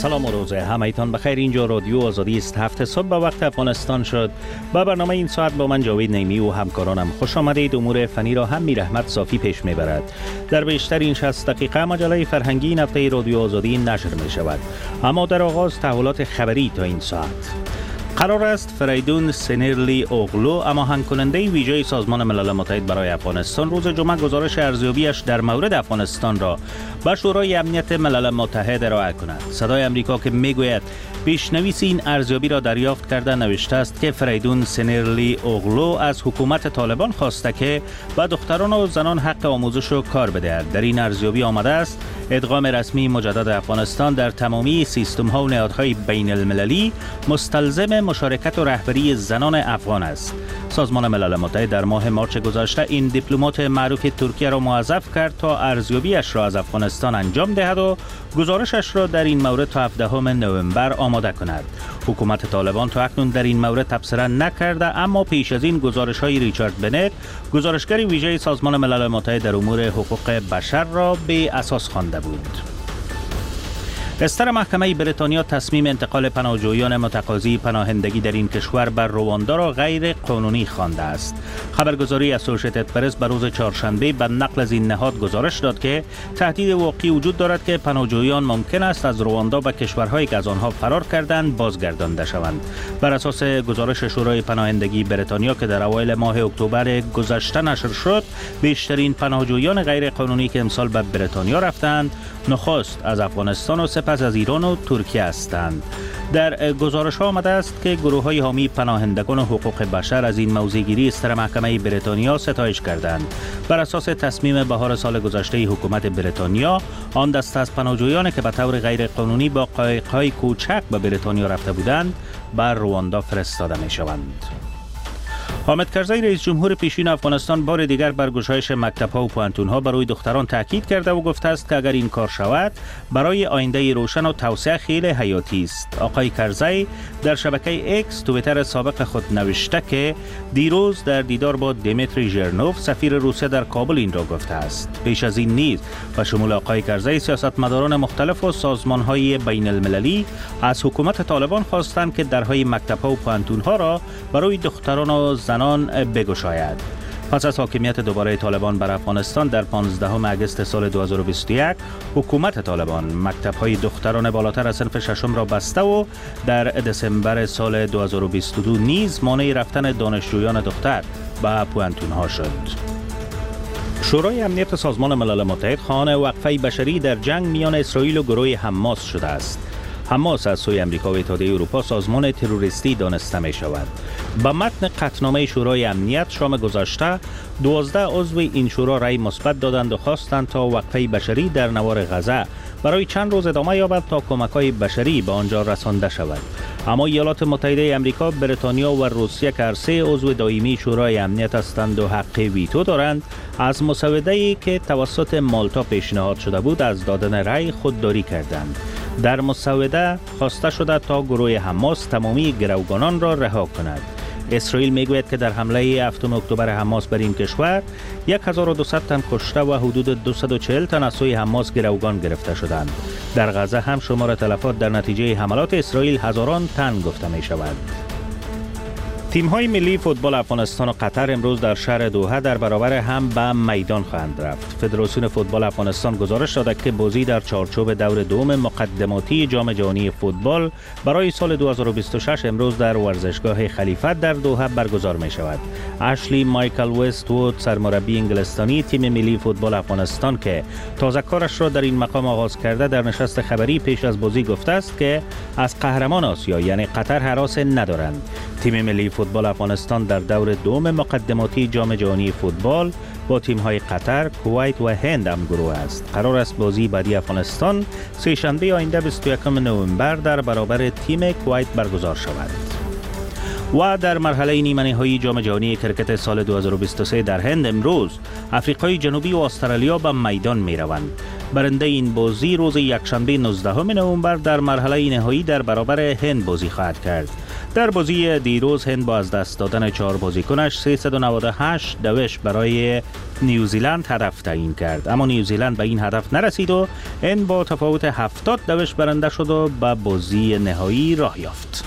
سلام و روز همایتان بخیر. اینجا رادیو آزادی است. 7 صبح به وقت افغانستان شد. با برنامه این ساعت با من جاوید نیمی و همکارانم خوش آمدید. امور فنی را هم میر احمد صافی پیش میبرد. در بیشتر این 60 دقیقه مجله فرهنگی این هفته رادیو آزادی نشر می شود. اما در آغاز تحولات خبری تا این ساعت. قرار است فریدون سنیرلی اوغلو هماهنگ کننده ویژه سازمان ملل متحد برای افغانستان روز جمعه گزارش ارزیابیش در مورد افغانستان را به شورای امنیت ملل متحد ارائه کند. صدای امریکا که میگوید پیشنویس این ارزیابی را دریافت کرده نوشته است که فریدون سنیرلی اوغلو از حکومت طالبان خواسته که به دختران و زنان حق آموزش و کار بدهد. در این ارزیابی آمده است ادغام رسمی مجدد افغانستان در تمامی سیستم ها و نهادهای بین المللی مستلزم مشارکت و رهبری زنان افغان است. سازمان ملل متحد در ماه مارچ گذشته این دیپلمات معروف ترکیه را موظف کرد تا ارزیابیش را از افغانستان انجام دهد و گزارشش را در این مورد تا 17 نوامبر آماده کند. حکومت طالبان تا اکنون در این مورد تبصره نکرده، اما پیش از این گزارش های ریچارد بنت، گزارشگر ویژه سازمان ملل متحد در امور حقوق بشر را به اساس خوانده بود. استر محکمه بریتانیا تصمیم انتقال پناهجویان متقاضی پناهندگی در این کشور بر رواندا را غیر قانونی خوانده است. خبرگزاری اسوسییتد پرس به روز چهارشنبه به نقل از این نهاد گزارش داد که تهدید واقعی وجود دارد که پناهجویان ممکن است از رواندا به کشورهایی که از آنها فرار کردند بازگردانده شوند. بر اساس گزارش شورای پناهندگی بریتانیا که در اوایل ماه اکتبر گذشته نشر شد، بیشترین پناهجویان غیر قانونی که امسال به بریتانیا رفتند نخست از افغانستان و سپس از ایران و ترکیه هستند. در گزارش ها آمده است که گروه های حامی پناهندگان و حقوق بشر از این موضع‌گیری استر محکمه بریتانیا ستایش کردند. بر اساس تصمیم بهار سال گذشته حکومت بریتانیا، آن دسته از پناهجویان که به طور غیر قانونی با قایق‌های کوچک به بریتانیا رفته بودند بر رواندا فرستاده می شوند. حامد کرزی رئیس جمهور پیشین افغانستان بار دیگر بر گشایش مکتب‌ها و پوهنتون‌ها برای دختران تاکید کرده و گفته است که اگر این کار شود برای آینده روشن و توسعه خیلی حیاتی است. آقای کرزی در شبکه اکس توییتر سابق خود نوشته که دیروز در دیدار با دیمیتری ژرنوف سفیر روسیه در کابل این را گفته است. پیش از این نیز به شمول آقای کرزی سیاستمداران مختلف و سازمان‌های بین المللی از حکومت طالبان خواستند که درهای مکتب‌ها و پوهنتون‌ها را برای دختران و زنان بگشاید. پس از حاکمیت دوباره طالبان بر افغانستان در 15 اگست سال 2021، حکومت طالبان مکتب‌های دختران بالاتر از صنف ششم را بسته و در دسامبر سال 2022 نیز مانع رفتن دانشجویان دختر به پوهنتون‌ها شد. شورای امنیت سازمان ملل متحد خواهان وقفه بشری در جنگ میان اسرائیل و گروه حماس شده است. حماس از سوی امریکا و اتحادیه اروپا سازمان تروریستی دانسته می شود. با متن قطعنامه شورای امنیت شام گذشته 12 عضو این شورا رأی مثبت دادند و خواستند تا وقفه بشری در نوار غزه برای چند روز ادامه یابد تا کمک‌های بشری به آنجا رسانده شود. اما ایالات متحده آمریکا، بریتانیا و روسیه که هر سه عضو دائمی شورای امنیت هستند و حق ویتو دارند، از مسوده‌ای که توسط مالتا پیشنهاد شده بود از دادن رأی خودداری کردند. در مسوده خواسته شده تا گروه حماس تمامی گروگانان را رها کند. اسرائیل میگوید که در حمله 7 اکتبر حماس بر این کشور 1200 تن کشته و حدود 240 تن از سوی حماس گروگان گرفته شدند. در غزه هم شمار تلفات در نتیجه حملات اسرائیل هزاران تن گفته می شود. تیم‌های ملی فوتبال افغانستان و قطر امروز در شهر دوحه در برابر هم به میدان خواهند رفت. فدراسیون فوتبال افغانستان گزارش داده که بازی در چارچوب دور دوم مقدماتی جام جهانی فوتبال برای سال 2026 امروز در ورزشگاه خلیفه در دوحه برگزار می شود. اشلی مایکل وست‌وود سرمربی انگلستانی تیم ملی فوتبال افغانستان که تازه کارش را در این مقام آغاز کرده در نشست خبری پیش از بازی گفته است که از قهرمان آسیا یعنی قطر هراس ندارند. تیم ملی فوتبال افغانستان در دور دوم مقدماتی جام جهانی فوتبال با تیم‌های قطر، کویت و هند هم گروه است. قرار است بازی بعدی افغانستان سه شنبه آینده 21 نوامبر در برابر تیم کویت برگزار شود. و در مرحله نیمه نهایی جام جهانی کرکت سال 2023 در هند امروز آفریقای جنوبی و استرالیا به میدان می روند. برنده این بازی روز یکشنبه 19 نوامبر در مرحله نهایی در برابر هند بازی خواهد کرد. در بازی دیروز هند با از دست دادن 4 بازیکنش 398 دوش برای نیوزیلند هدف تعیین کرد، اما نیوزیلند به این هدف نرسید و این با تفاوت 70 دوش برنده شد و به بازی نهایی راه یافت.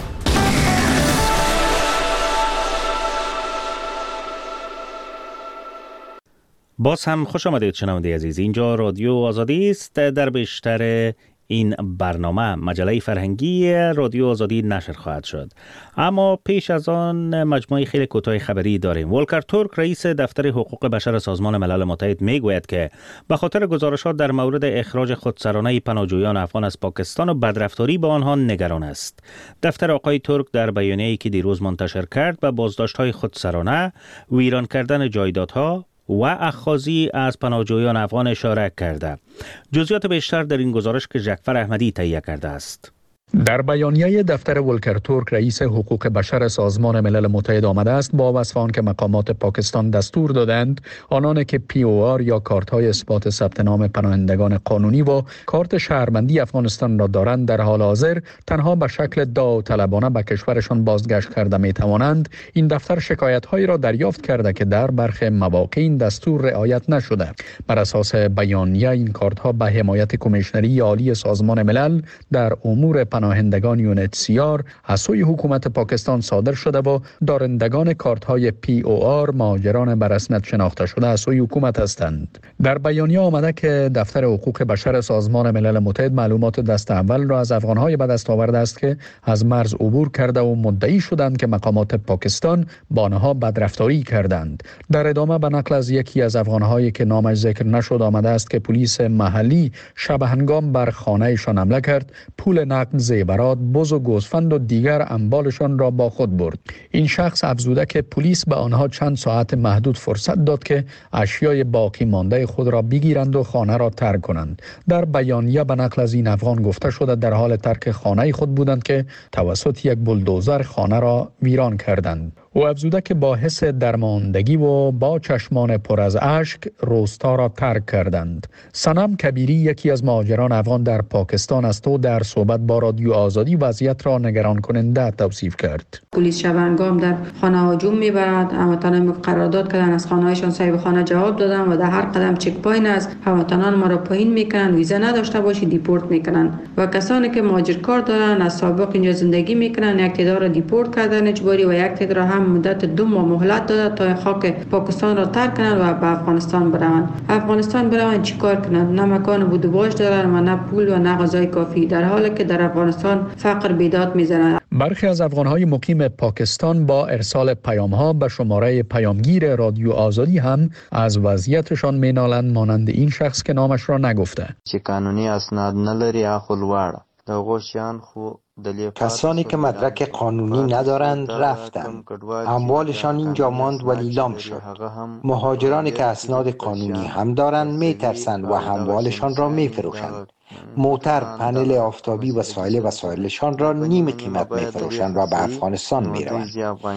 باز هم خوش آمدید شنونده عزیز. اینجا رادیو آزادی است. در بیشتر این برنامه مجله فرهنگی رادیو آزادی نشر خواهد شد، اما پیش از آن مجموعه خیلی کوتاه خبری داریم. ولکر تورک رئیس دفتر حقوق بشر سازمان ملل متحد میگوید که به خاطر گزارشات در مورد اخراج خودسرانه پناهجویان افغان از پاکستان و بدرفتاری با آنها نگران است. دفتر آقای تورک در بیانیه‌ای که دیروز منتشر کرد به بازداشت‌های خودسرانه، ویران کردن جایدادها و اخاذی از پناهجویان افغان اشاره کرده. جزئیات بیشتر در این گزارش که جعفر احمدی تهیه کرده است. در بیانیه دفتر ولکر تورک رئیس حقوق بشر سازمان ملل متحد آمده است با وصف آن که مقامات پاکستان دستور دادند آنان که POR یا کارت‌های اثبات ثبت نام پناهندگان قانونی و کارت شهروندی افغانستان را دارند در حال حاضر تنها به شکل داوطلبانه به کشورشان بازگشت کرده می‌توانند. این دفتر شکایت‌هایی را دریافت کرده که در برخی مواقع این دستور رعایت نشده. بر اساس بیانیه این کارت‌ها به حمایت کمیشنری عالی سازمان ملل در امور پناهندگان UNHCR از سوی حکومت پاکستان صادر شده و دارندگان کارت‌های POR مهاجران به رسمیت شناخته شده از سوی حکومت هستند. در بیانیه آمده که دفتر حقوق بشر سازمان ملل متحد معلومات دست اول را از افغان‌های به دست آورده است که از مرز عبور کرده و مدعی شدند که مقامات پاکستان با آنها بدرفتاری کردند. در ادامه به نقل از یکی از افغان‌هایی که نامش ذکر نشد آمده است که پلیس محلی شب هنگام بر خانه‌شان حمله کرد، پول نقد، زیورات، بز و گوسفند و دیگر اموالشان را با خود برد. این شخص افزوده که پلیس به آنها چند ساعت محدود فرصت داد که اشیای باقی مانده خود را بگیرند و خانه را ترک کنند. در بیانیه به نقل از این افغان گفته شده در حال ترک خانه خود بودند که توسط یک بولدوزر خانه را ویران کردند. او افزوده که با حس درماندگی و با چشمان پر از اشک روستا را ترک کردند. صنم کبیری یکی از مهاجران افغان در پاکستان است و در صحبت با رادیو آزادی وضعیت را نگران کننده توصیف کرد. پلیس شب هنگام در خانه هجوم میبرد، هموطنان قرارداد کردن از خانه‌هایشان صاحب خانه جواب دادن و در هر قدم چک پاین است هموطنان ما را پایین میکنن، ویزا نداشته باشی دیپورت میکنن و کسانی که مهاجر کار دارن از سابق اینجا زندگی میکنن یک تعداد را دیپورت کردن اجباری و یک تعداد هم مدت 2 ماه مهلت داده تا خاک پاکستان را ترک کنند و به افغانستان بروند. افغانستان بروند چیکار کنند؟ نه مکان بود و باش دارند و نه پول و نه غذای کافی، در حالی که در افغانستان فقر بیداد میزنند. برخی از افغان‌های مقیم پاکستان با ارسال پیام‌ها به شماره پیامگیر رادیو آزادی هم از وضعیتشان مینالند، مانند این شخص که نامش را نگفته. چې قانوني اسناد نه لري اخو لواړه دغه شیان خو کسانی که مدرک قانونی ندارند رفتند. اموالشان اینجا ماند و لیلام شد. مهاجرانی که اسناد قانونی هم دارند میترسند و اموالشان را میفروشند. موتر، پنل آفتابی و وسایلشان را نیم قیمت میفروشند و به افغانستان میروند.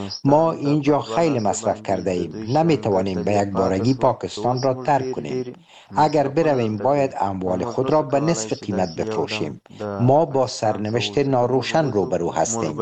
ما اینجا خیلی مصرف کرده ایم، نمیتوانیم به یک بارگی پاکستان را ترک کنیم. اگر برویم باید اموال خود را به نصف قیمت بفروشیم. ما با سرنوشت ناروشن روبرو هستیم.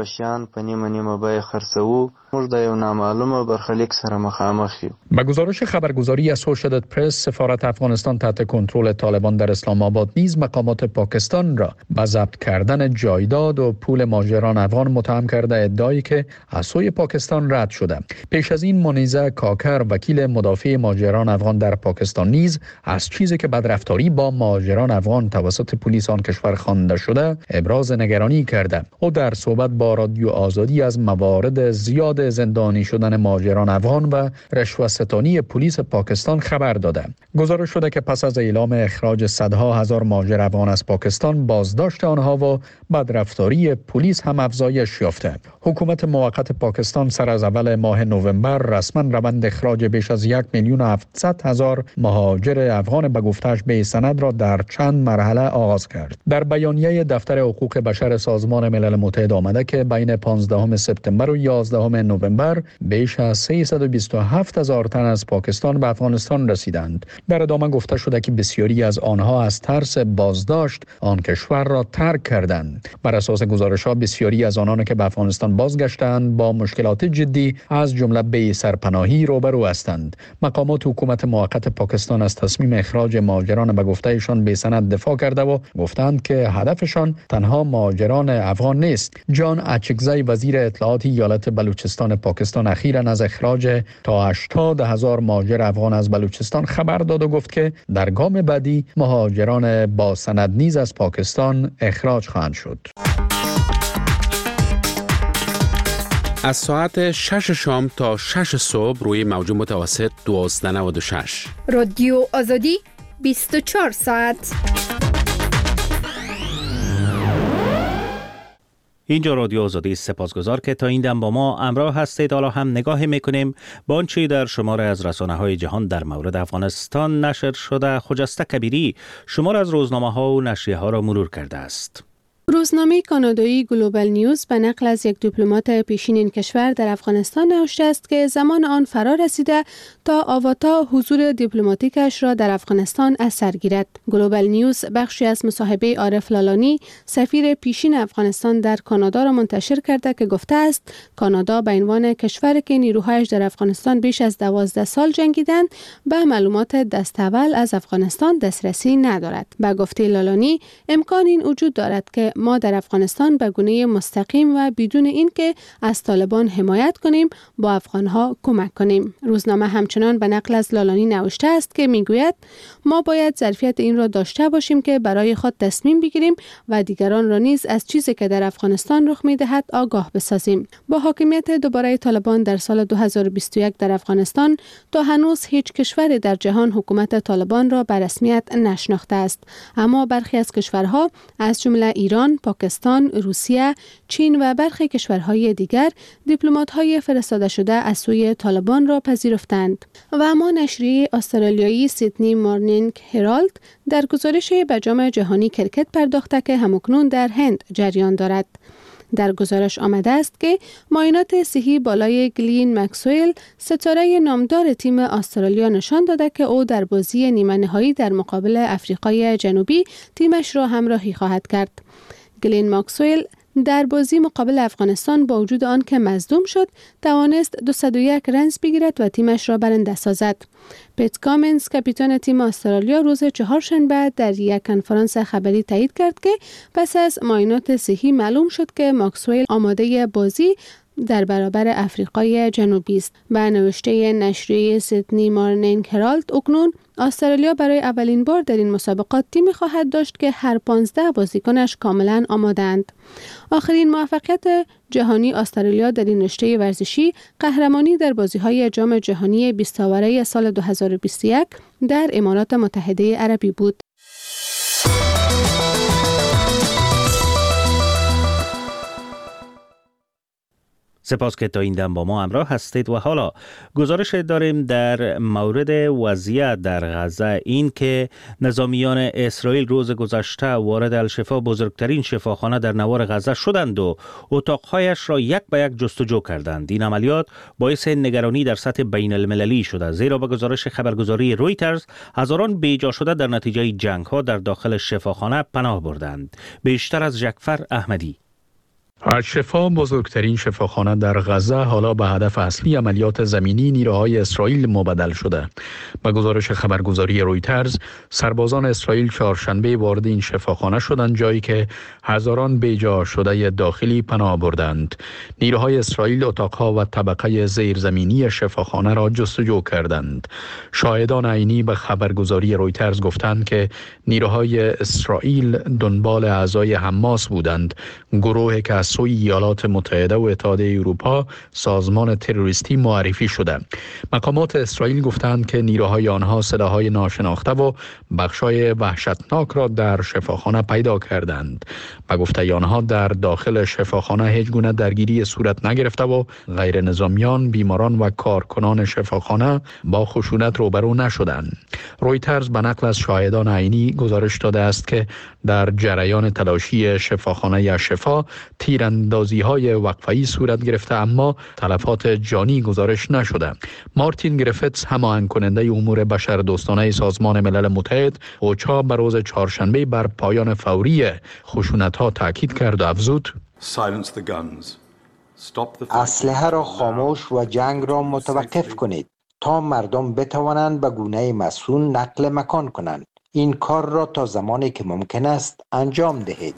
به گزارش خبرگزاری اسوشییتد پرس، سفارت افغانستان تحت کنترل طالبان در اسلام آباد نیز مقامات پاکستان را به ضبط کردن جایداد و پول مهاجران افغان متهم کرده، ادعایی که از سوی پاکستان رد شده. پیش از این منیزه کاکر، وکیل مدافع مهاجران افغان در پاکستان، نیز از چیزی که بدرفتاری با مهاجران افغان توسط پلیس آن کشور خوانده شده ابراز نگرانی کرده. او در صحبت با رادیو آزادی از موارد زیاد زندانی شدن مهاجران افغان و رشوه‌ستانی پلیس پاکستان خبر داده. گزارش شده که پس از اعلام اخراج صدها هزار مهاجر افغان از پاکستان، بازداشت آنها و بدرفتاری پلیس هم افزایش یافته. حکومت موقت پاکستان سر از اول ماه نوامبر رسما روند اخراج بیش از 1,700,000 مهاجر افغان به گفته‌اش به سند را در چند مرحله آغاز کرد. در بیانیه دفتر حقوق بشر سازمان ملل متحد آمده که بین 15 سپتامبر و 11 نوامبر بیش از 327,000 تن از پاکستان به افغانستان رسیدند. در ادامه گفته شده که بسیاری از آنها از ترس باز بازداشت آن کشور را ترک کردند. بر اساس گزارش‌ها بسیاری از آنان که به افغانستان بازگشتند با مشکلات جدی از جمله بی سرپناهی روبرو هستند. مقامات حکومت موقت پاکستان از تصمیم اخراج مهاجران به گفتهشان بی سند دفاع کرده و گفتند که هدفشان تنها مهاجران افغان نیست. جان اچکزی وزیر اطلاعات ایالت بلوچستان پاکستان اخیراً از اخراج تا 80,000 مهاجر افغان از بلوچستان خبر داد و گفت که در گام بعدی مهاجران با سند نیز از پاکستان اخراج خواهند شد. از ساعت 6 شام تا 6 صبح روی موج متوسط 1296 رادیو آزادی 24 ساعت. اینجا رادیو آزادی. سپاسگزار که تا این دم با ما همراه هستید. حالا هم نگاه میکنیم با آنچه در شماره از رسانه‌های جهان در مورد افغانستان نشر شده. خجسته کبیری شماره از روزنامه‌ها و نشریه‌ها را مرور کرده است. روزنامه کانادایی گلوبال نیوز به نقل از یک دیپلمات پیشین این کشور در افغانستان نوشته است که زمان آن فرا رسیده تا آواتا حضور دیپلماتیکش را در افغانستان از سر گیرد. گلوبال نیوز بخشی از مصاحبه عارف لالانی سفیر پیشین افغانستان در کانادا را منتشر کرده که گفته است کانادا به عنوان کشوری که نیروهایش در افغانستان بیش از 12 سال جنگیدند به معلومات دست اول از افغانستان دسترسی ندارد. به گفته لالانی امکان این وجود دارد که ما در افغانستان به گونه مستقیم و بدون اینکه از طالبان حمایت کنیم با افغانها کمک کنیم. روزنامه همچنان به نقل از لالانی نوشته است که میگوید ما باید ظرفیت این را داشته باشیم که برای خود تصمیم بگیریم و دیگران را نیز از چیزی که در افغانستان رخ می‌دهد آگاه بسازیم. با حاکمیت دوباره طالبان در سال 2021 در افغانستان تا هنوز هیچ کشوری در جهان حکومت طالبان را به رسمیت نشناخته است، اما برخی از کشورها از جمله ایران، پاکستان، روسیه، چین و برخی کشورهای دیگر دیپلمات‌های فرستاده شده از سوی طالبان را پذیرفتند. و اما نشریه استرالیایی سیدنی مورنینگ هرالد در گزارشی به جام جهانی کرکت پرداخته که همکنون در هند جریان دارد. در گزارش آمده است که معاینات صحی بالای گلین مکسویل ستاره نامدار تیم استرالیا نشان داده که او در بازی نیمه نهایی در مقابل افریقای جنوبی تیمش را همراهی خواهد کرد. گلین مکسویل در بازی مقابل افغانستان با وجود آن که مصدوم شد توانست 201 رنز بگیرد و تیمش را برنده سازد. پیت کامنز کاپیتان تیم استرالیا روز چهارشنبه در یک کنفرانس خبری تایید کرد که پس از معاینات صحی معلوم شد که ماکسویل آماده بازی در برابر افریقای جنوبی است. به نوشته نشریه سیدنی مورنینگ هرالد اکنون استرالیا برای اولین بار در این مسابقات تیمی خواهد داشت که هر 15 بازیکنش کاملا آماده‌اند. آخرین موفقیت جهانی استرالیا در این رشته ورزشی قهرمانی در بازی‌های جام جهانی 20 آوره سال 2021 در امارات متحده عربی بود. سپاس که تا این دم با ما همراه هستید. و حالا گزارش داریم در مورد وضعیت در غزه، این که نظامیان اسرائیل روز گذشته وارد الشفا بزرگترین شفاخانه در نوار غزه شدند و اتاقهایش را یک به یک جستجو کردند. این عملیات باعث نگرانی در سطح بین المللی شده، زیرا به گزارش خبرگزاری رویترز هزاران بیجا شده در نتیجه جنگ ها در داخل شفاخانه پناه بردند. بیشتر از جعفر احمدی. الشفا بزرگترین شفاخانه در غزه حالا به هدف اصلی عملیات زمینی نیروهای اسرائیل مبدل شده. به گزارش خبرگزاری رویترز سربازان اسرائیل چهارشنبه وارد این شفاخانه شدند، جایی که هزاران بیجا شده داخلی پناه بردند. نیروهای اسرائیل اتاقها و طبقه زیرزمینی شفاخانه را جستجو کردند. شاهدان عینی به خبرگزاری رویترز گفتند که نیروهای اسرائیل دنبال اعضای حماس بودند، گروهی که از سوی ایالات متحده و اتحادیه اروپا سازمان تروریستی معرفی شده. مقامات اسرائیل گفتند که نیروهای آنها سلاح‌های ناشناخته و بخشای وحشتناک را در شفاخانه پیدا کردند. به گفته آنها در داخل شفاخانه هیچ گونه درگیری صورت نگرفته و غیر نظامیان، بیماران و کارکنان شفاخانه با خشونت روبرو نشدند. رویترز به نقل از شاهدان عینی گزارش داده است که در جریان تلاشی شفاخانه شفا تیر تیراندازی‌های وقفه‌ای صورت گرفته، اما تلفات جانی گزارش نشده. مارتین گریفتس، هماهنگ کننده امور بشردوستانه سازمان ملل متحد اوچا، بر روز چهارشنبه بر پایان فوری خشونت‌ها تاکید کرد و افزود: اسلحه را خاموش و جنگ را متوقف کنید تا مردم بتوانند به گونه مسئول نقل مکان کنند. این کار را تا زمانی که ممکن است انجام دهید.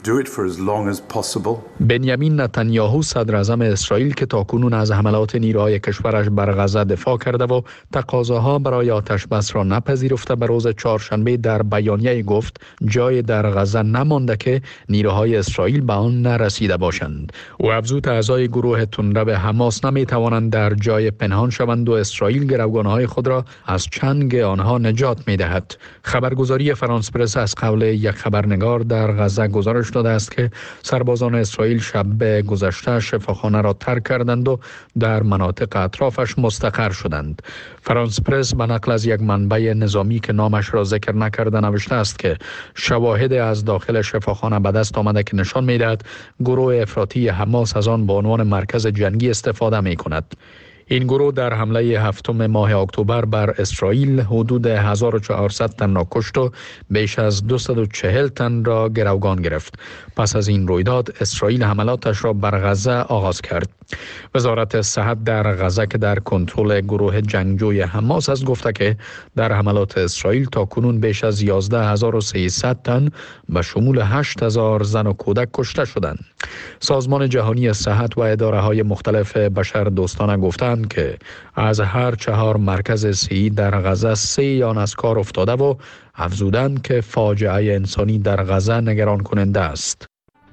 بنیامین نتانیاهو، صدر اعظم اسرائیل که تاکنون از حملات نیروهای کشورش بر غزه دفاع کرده و تقاضاها برای آتش بس را نپذیرفته، به روز چهارشنبه در بیانیه گفت جای در غزه نمانده که نیروهای اسرائیل به آن نرسیده باشند. او افزود اعضای گروه تندرو حماس نمی توانند در جای پنهان شوند و اسرائیل گروگانهای خود را از چنگ آنها نجات می دهد. خبرگزاری فرانس پرس از قول یک خبرنگار در غزه گزارش داده است که سربازان اسرائیل شب گذشته شفاخانه را ترک کردند و در مناطق اطرافش مستقر شدند. فرانس پرس به نقل از یک منبع نظامی که نامش را ذکر نکرده نوشته است که شواهد از داخل شفاخانه به دست آمده که نشان می‌دهد گروه افراطی حماس از آن به عنوان مرکز جنگی استفاده می‌کند. این گروه در حمله 7 ماه اکتبر بر اسرائیل حدود 1400 تن را کشت و بیش از 240 تن را گروگان گرفت. پس از این رویداد اسرائیل حملاتش را بر غزه آغاز کرد. وزارت صحت در غزه که در کنترل گروه جنگجوی حماس است گفته که در حملات اسرائیل تا کنون بیش از 11300 تن به شمول 8000 زن و کودک کشته شدند. سازمان جهانی صحت و اداره‌های مختلف بشردوستانه گفتند که از هر 4 مرکز صحی در غزه 3 آن از کار افتاده و افزودند که فاجعه انسانی در غزه نگران کننده است.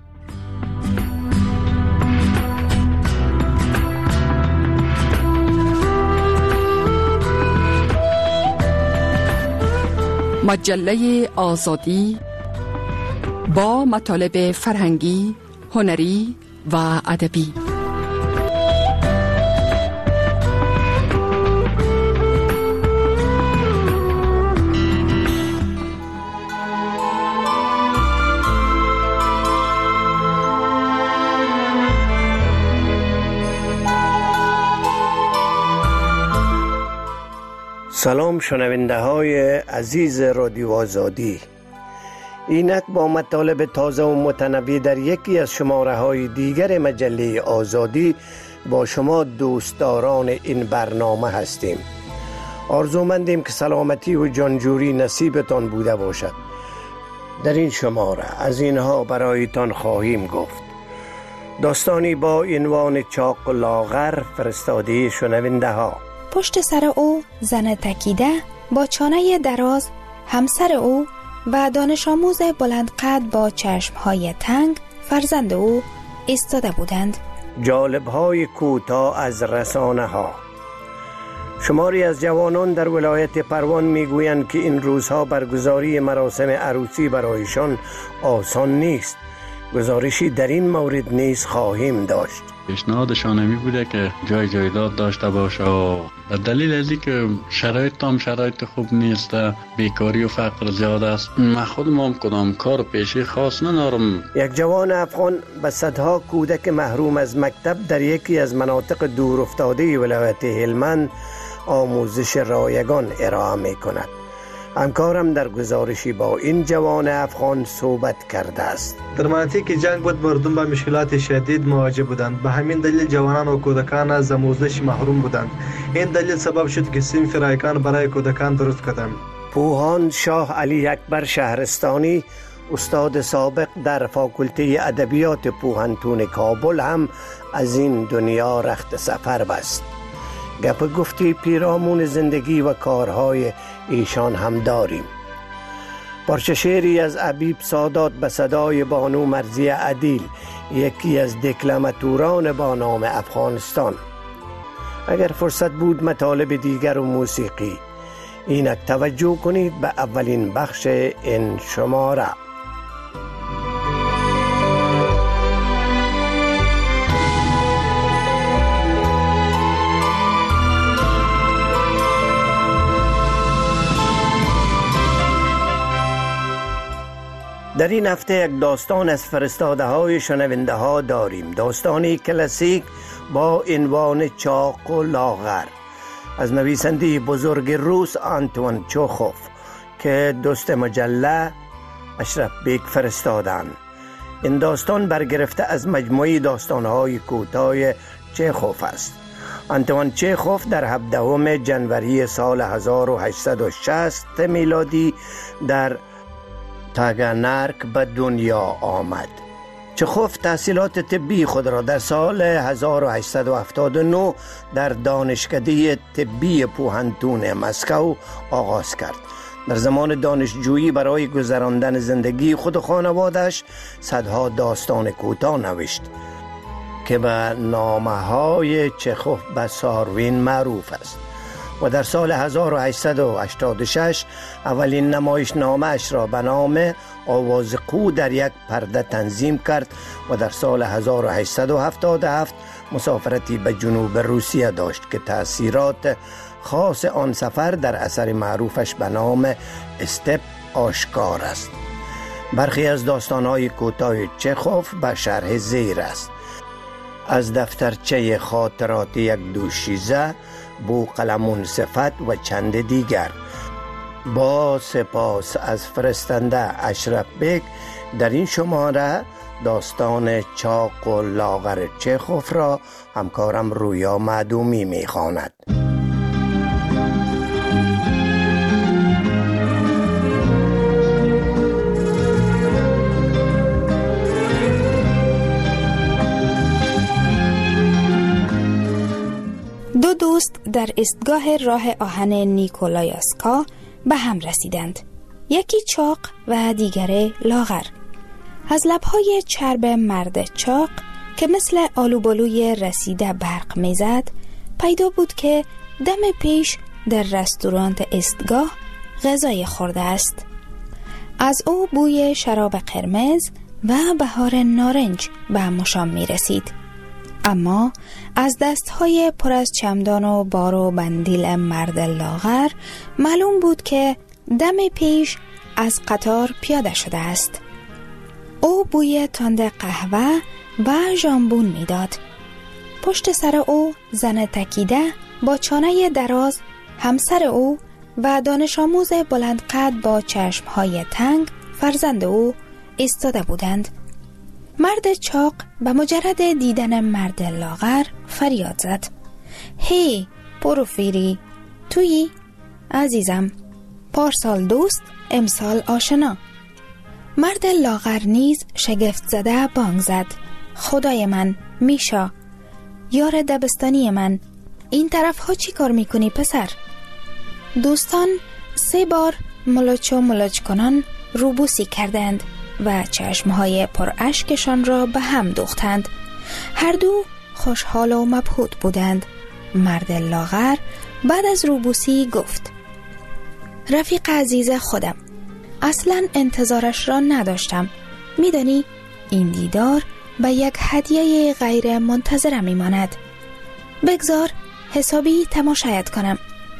مجله آزادی با مطالب فرهنگی، هنری و ادبی. سلام شنونده های عزیز رادیو آزادی. اینک با مطالب تازه و متنوع در یکی از شماره های دیگر مجله آزادی با شما دوستداران این برنامه هستیم. آرزومندیم که سلامتی و جانجوری نصیبتان بوده باشد. در این شماره از اینها برایتان خواهیم گفت. داستانی با عنوان چاق و لاغر فرستاده شنونده ها. پشت سر او زن تکیده با چانه دراز، همسر او و دانش آموز بلند قد با چشمهای تنگ فرزند او ایستاده بودند. جالب‌های کوتاه از رسانه ها. شماری از جوانان در ولایت پروان میگویند که این روزها برگزاری مراسم عروسی برایشان آسان نیست. گزارشی در این مورد نیز خواهیم داشت. پیشنهادشان می بوده که جای جایداد داشته باشه و به دلیل از اینکه شرایط خوب نیست، بیکاری و فقر زیاد است، من خودم هم کدام کار پیشی خاص ندارم. یک جوان افغان به صدها کودک محروم از مکتب در یکی از مناطق دور افتاده ولایت هلمند آموزش رایگان ارائه می کند. همکارم در گزارشی با این جوان افغان صحبت کرده است. در مناطقی که جنگ بود مردم با مشکلات شدید مواجه بودند. به همین دلیل جوانان و کودکان از آموزش محروم بودند. این دلیل سبب شد که صنف رایگان برای کودکان درست کردند. پوهان شاه علی اکبر شهرستانی، استاد سابق در فاکولته ادبیات پوهنتون کابل، هم از این دنیا رخت سفر بست. گپ گفتی پیرامون زندگی و کارهای ایشان هم داریم. پارچه شعری از ابیب سادات به صدای بانو مرضیه عدیل، یکی از دکلماتوران با نام افغانستان. اگر فرصت بود مطالب دیگر و موسیقی. اینک توجه کنید به اولین بخش این شماره. در این هفته یک داستان از فرستاده های شنونده ها داریم. داستانی کلاسیک با عنوان چاق و لاغر از نویسنده بزرگ روس آنتوان چخوف که دوست مجله اشرف بیگ فرستادن. این داستان برگرفته از مجموعه داستان‌های کوتاه چخوف است. آنتوان چخوف در 17 جنوری سال 1860 میلادی در تاگانرک به دنیا آمد. چخوف تحصیلات طبی خود را در سال 1879 در دانشکده طبی پوهنتون مسکو آغاز کرد. در زمان دانشجویی برای گذراندن زندگی خود و خانوادش صدها داستان کوتاه نوشت که به نامه‌های چخوف به ساروین معروف است و در سال 1886 اولین نمایشنامه اش را به نام آوازقو در یک پرده تنظیم کرد و در سال 1877 مسافرتی به جنوب روسیه داشت که تأثیرات خاص آن سفر در اثر معروفش به نام استپ آشکار است. برخی از داستان‌های کوتاه چخوف به شرح زیر است: از دفترچه خاطرات یک دوشیزه، بوقلمون صفت و چند دیگر. با سپاس از فرستنده اشرف بیگ در این شماره داستان چاق و لاغر چخوف را همکارم رویا معدومی می‌خواند. دو دوست در ایستگاه راه آهن نیکولایاسکا به هم رسیدند. یکی چاق و دیگری لاغر. از لبهای چرب مرد چاق که مثل آلوبالوی رسیده برق میزد پیدا بود که دم پیش در رستوران ایستگاه غذای خورده است. از او بوی شراب قرمز و بهار نارنج به مشام می رسید. اما از دستهای پر از چمدان و بار و بندیل مرد لاغر معلوم بود که دم پیش از قطار پیاده شده است. او بوی تند قهوه و ژامبون میداد. پشت سر او زن تکیده با چانه دراز، همسر او و دانش آموز بلند قد با چشمهای تنگ فرزند او ایستاده بودند. مرد چاق به مجرد دیدن مرد لاغر فریاد زد: هی پروفیری، تویی؟ عزیزم، پارسال دوست امسال آشنا. مرد لاغر نیز شگفت زده بانگ زد: خدای من، میشا، یار دبستانی من، این طرف ها چی کار میکنی پسر؟ دوستان 3 بار ملچ کنان روبوسی کردند و چشمهای پر اشکشان را به هم دوختند. هر دو خوشحال و مبهوت بودند. مرد لاغر بعد از روبوسی گفت: رفیق عزیز خودم، اصلا انتظارش را نداشتم. میدانی این دیدار به یک هدیه غیر منتظره میماند. بگذار حسابی تماشایت کنم.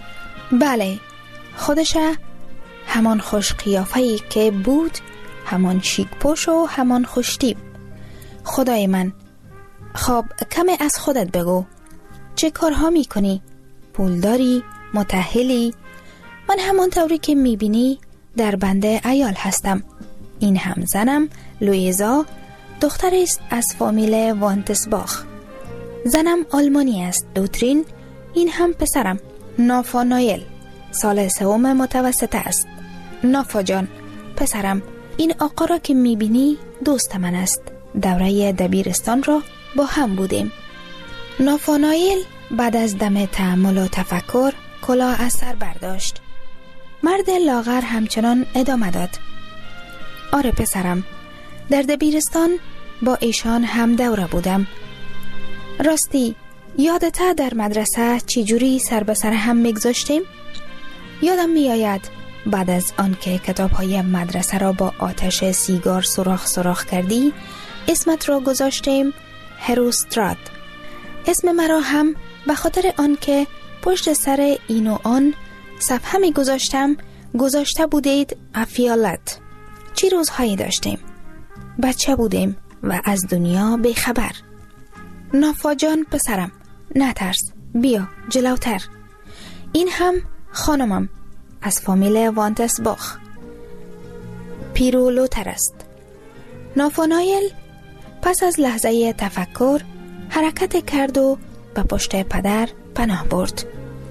بله، خودشه، همان خوش قیافه‌ای که بود، همان شیک پوش و همان خوشتیب. خدای من، خب کمی از خودت بگو. چه کارها میکنی؟ پولداری؟ متأهلی؟ من همان طوری که میبینی در بنده عیال هستم. این هم زنم لویزا، دختری است از فامیل وانتسباخ. زنم آلمانی است دوترین. این هم پسرم نافانایل، سال 3 متوسط است. نافا جان، پسرم، این آقا را که میبینی دوست من است. دوره دبیرستان را با هم بودیم. نافانایل بعد از دم تأمل و تفکر کلاه از سر برداشت. مرد لاغر همچنان ادامه داد: آره پسرم، در دبیرستان با ایشان هم دوره بودم. راستی یادته در مدرسه چی جوری سر به سر هم میگذاشتیم؟ یادم میآید بعد از آن که کتاب‌های مدرسه را با آتش سیگار سوراخ کردی، اسمت را گذاشتیم هروسترات. اسم مرا هم به خاطر آن که پشت سر این و آن صفحه می گذاشته بودید افیالت. چی روزهایی داشتیم. بچه بودیم و از دنیا بیخبر. نافا جان پسرم، نترس، بیا جلوتر. این هم خانمم از فامیل وانتس باخ، پیرو لوتر است. نافانایل پس از لحظه تفکر حرکت کرد و به پشت پدر پناه برد.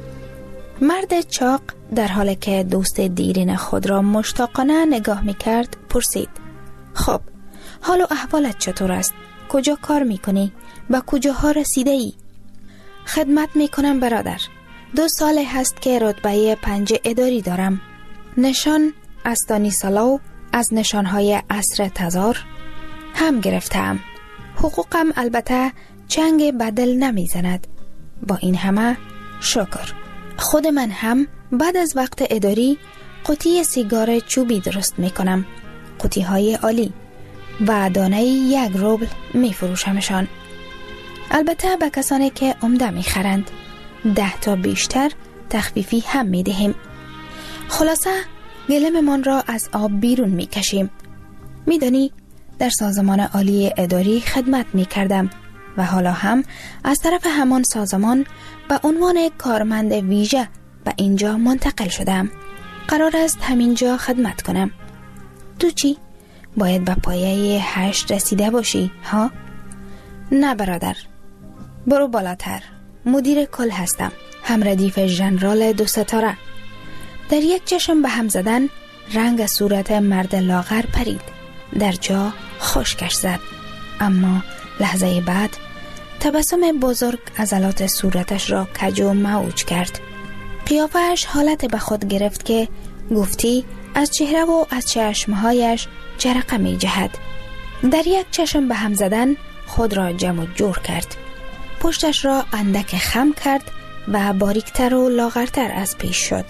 مرد چاق در حالی که دوست دیرین خود را مشتاقانه نگاه می کرد پرسید: خب حال و احوالت چطور است؟ کجا کار می کنی؟ به کجاها رسیده ای؟ خدمت می کنم برادر. 2 سال هست که رتبه 5 اداری دارم. نشان استانیسلاو از نشانهای عصر تزار هم گرفتم. حقوقم البته چنگ بدل نمی زند. با این همه شکر. خود من هم بعد از وقت اداری قطعه سیگار چوبی درست می کنم. قطعه های عالی و دانه 1 روبل می فروشمشان. البته به کسانی که عمده می خرند 10 تا بیشتر تخفیفی هم می دهیم. خلاصه گلم من را از آب بیرون می کشیم. می دانی در سازمان عالی اداری خدمت می کردم و حالا هم از طرف همان سازمان به عنوان کارمند ویژه به اینجا منتقل شدم. قرار است همینجا خدمت کنم. تو چی؟ باید به پایه 8 رسیده باشی ها؟ نه برادر، برو بالاتر. مدیر کل هستم، هم ردیف ژنرال 2 ستاره. در یک چشم به هم زدن رنگ صورت مرد لاغر پرید. در جا خشکش زد، اما لحظه بعد تبسم بزرگ عضلات صورتش را کج و معوج کرد. قیافه‌اش حالت به خود گرفت که گفتی از چهره و از چشمهایش جرقه می جهد. در یک چشم به هم زدن خود را جمع جور کرد. پشتش را اندک خم کرد و باریکتر و لاغرتر از پیش شد.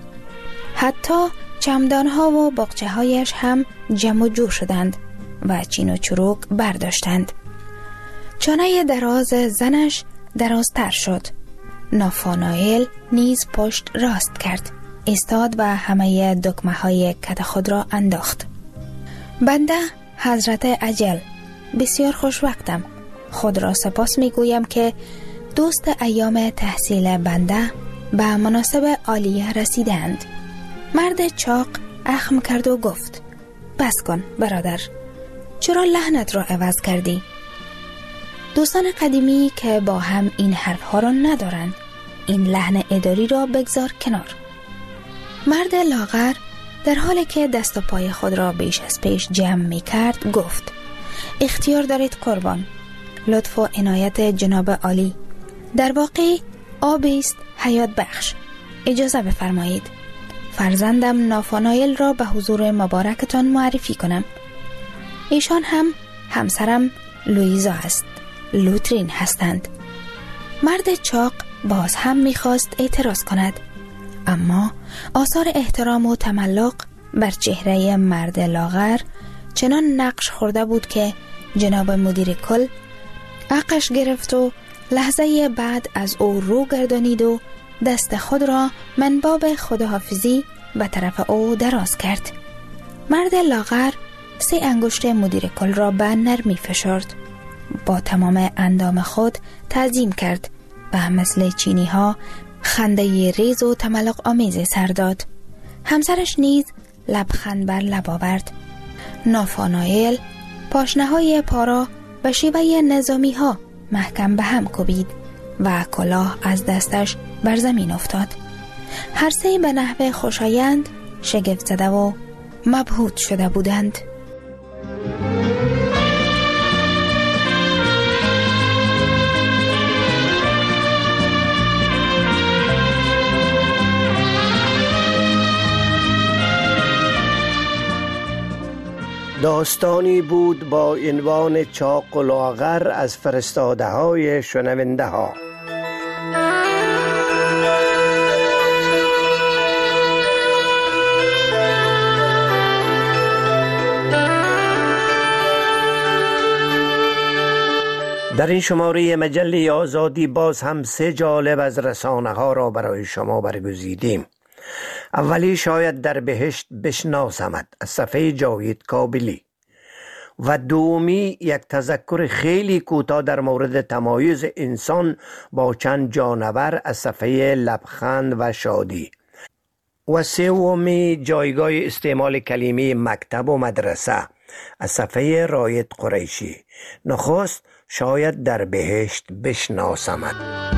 حتی چمدانها و باغچه هایش هم جمع جور شدند و چین و چروک برداشتند. چانه دراز زنش درازتر شد. نافانایل نیز پشت راست کرد. ایستاد و همه دکمه های کت خود را انداخت. بنده حضرت اجل، بسیار خوش وقتم. خود را سپاس می گویم که دوست ایام تحصیل بنده به مناسب عالیه رسیدند. مرد چاق اخم کرد و گفت: بس کن برادر، چرا لحنت را عوض کردی؟ دوستان قدیمی که با هم این حرف ها را ندارند. این لحن اداری را بگذار کنار. مرد لاغر در حالی که دست و پای خود را بیش از پیش جمع می کرد گفت: اختیار دارید قربان. لطف و عنایت جناب عالی. در واقع آبی است حیات بخش. اجازه بفرمایید فرزندم نافانایل را به حضور مبارکتان معرفی کنم. ایشان هم همسرم لویزا است. لوترین هستند. مرد چاق باز هم می‌خواست اعتراض کند، اما آثار احترام و تملق بر چهره مرد لاغر چنان نقش خورده بود که جناب مدیر کل عقش گرفت و لحظه بعد از او رو گردانید و دست خود را من باب خداحافظی به طرف او دراز کرد. مرد لاغر 3 انگشت مدیر کل را به نرمی فشرد. با تمام اندام خود تعظیم کرد و مثل چینی ها خنده ریز و تملق آمیز سر داد. همسرش نیز لبخند بر لب آورد. نافانایل پاشنه های پارا به شیوه نظامی ها محکم به هم کوبید و کلاه از دستش بر زمین افتاد. هر 3 به نحو خوشایند شگفت زده و مبهوت شده بودند. داستانی بود با عنوان چاق و لاغر از فرستاده های شنونده ها. در این شماره مجله آزادی باز هم 3 جالب از رسانه ها را برای شما برگزیدیم. اولی شاید در بهشت بشناسمت از صفحه جاوید کابلی و دومی یک تذکر خیلی کوتاه در مورد تمایز انسان با چند جانور از صفحه لبخند و شادی و سومی جایگاه استعمال کلمه مکتب و مدرسه از صفحه رایت قریشی. نخست شاید در بهشت بشناسمت.